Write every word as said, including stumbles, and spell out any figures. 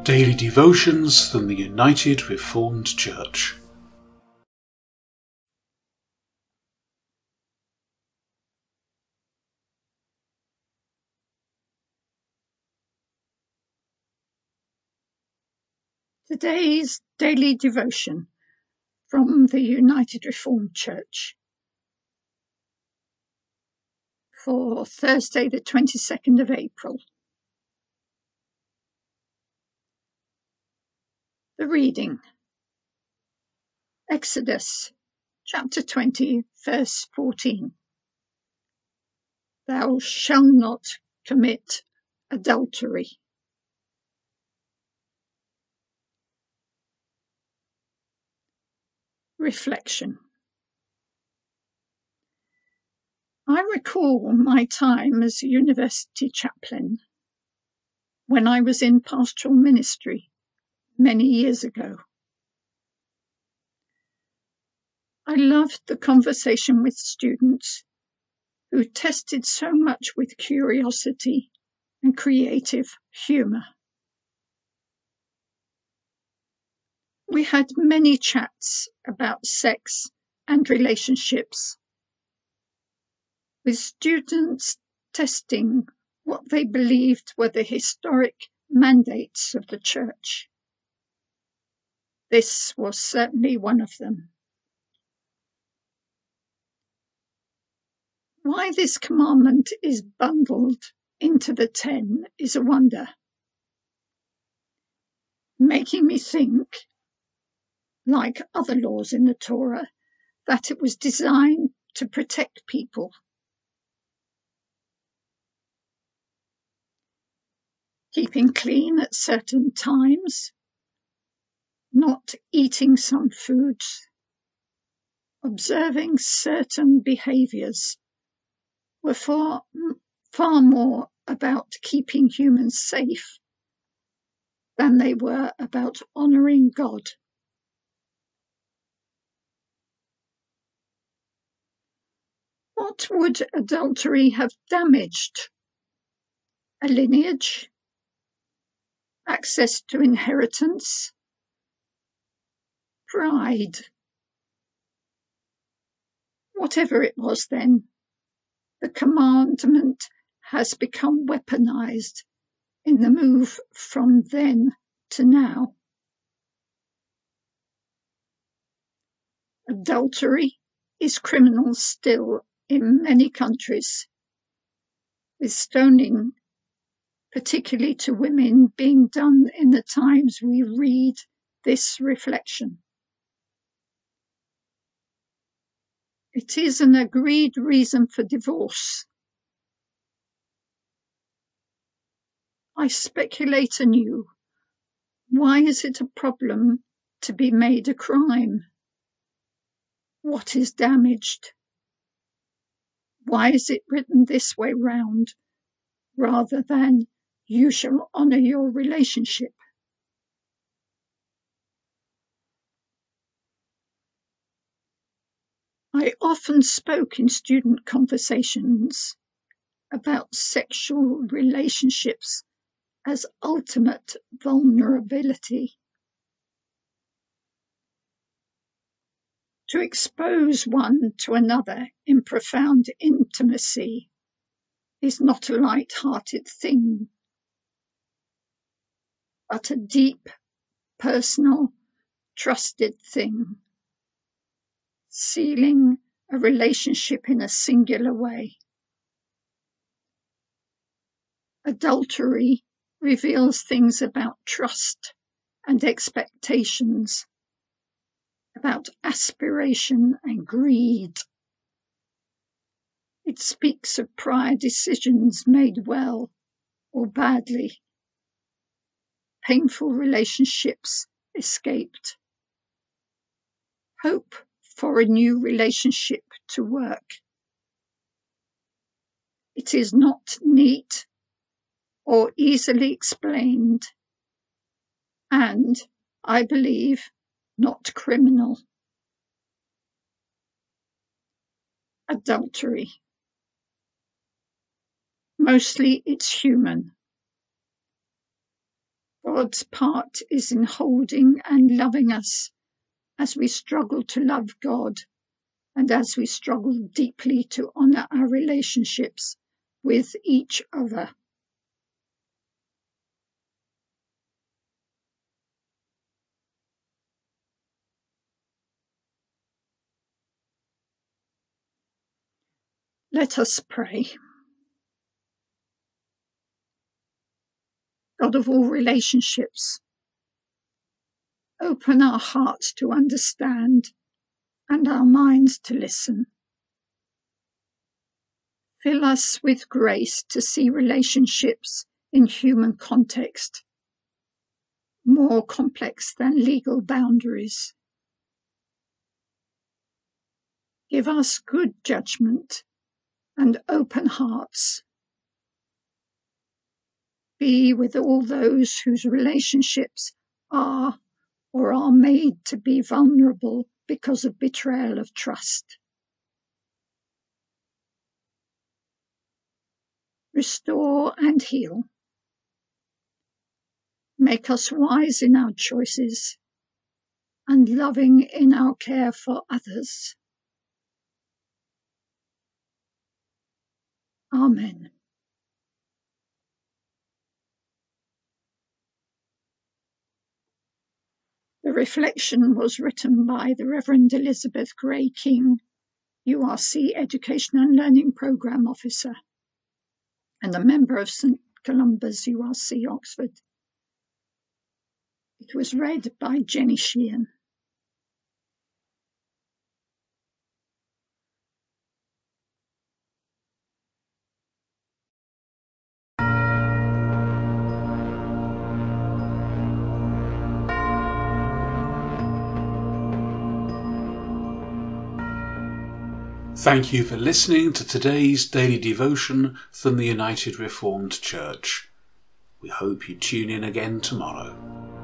Daily Devotions from the United Reformed Church. Today's daily devotion from the United Reformed Church for Thursday the twenty-second of April. The reading: Exodus chapter twenty, verse fourteen. Thou shalt not commit adultery. Reflection. I recall my time as a university chaplain when I was in pastoral ministry many years ago. I loved the conversation with students who tested so much with curiosity and creative humour. We had many chats about sex and relationships, with students testing what they believed were the historic mandates of the Church. This was certainly one of them. Why this commandment is bundled into the ten is a wonder, making me think, like other laws in the Torah, that it was designed to protect people. Keeping clean at certain times, not eating some foods, observing certain behaviours were far, far more about keeping humans safe than they were about honouring God. What would adultery have damaged? A lineage? Access to inheritance? Pride? Whatever it was then, the commandment has become weaponized in the move from then to now. Adultery is criminal still in many countries, with stoning, particularly to women, being done in the times we read this reflection. It is an agreed reason for divorce. I speculate anew, why is it a problem to be made a crime? What is damaged? Why is it written this way round, rather than you shall honour your relationship? I often spoke in student conversations about sexual relationships as ultimate vulnerability. To expose one to another in profound intimacy is not a light-hearted thing, but a deep, personal, trusted thing, sealing a relationship in a singular way. Adultery reveals things about trust and expectations, about aspiration and greed. It speaks of prior decisions made well or badly, painful relationships escaped, hope for a new relationship to work. It is not neat or easily explained, and, I believe, not criminal. Adultery. Mostly it's human. God's part is in holding and loving us as we struggle to love God and as we struggle deeply to honour our relationships with each other. Let us pray. God of all relationships, open our hearts to understand and our minds to listen. Fill us with grace to see relationships in human context, more complex than legal boundaries. Give us good judgment and open hearts. Be with all those whose relationships are or are made to be vulnerable because of betrayal of trust. Restore and heal. Make us wise in our choices and loving in our care for others. Amen. The reflection was written by the Reverend Elizabeth Gray King, U R C Education and Learning Programme Officer, and a member of St Columba's U R C Oxford. It was read by Jenny Sheehan. Thank you for listening to today's daily devotion from the United Reformed Church. We hope you tune in again tomorrow.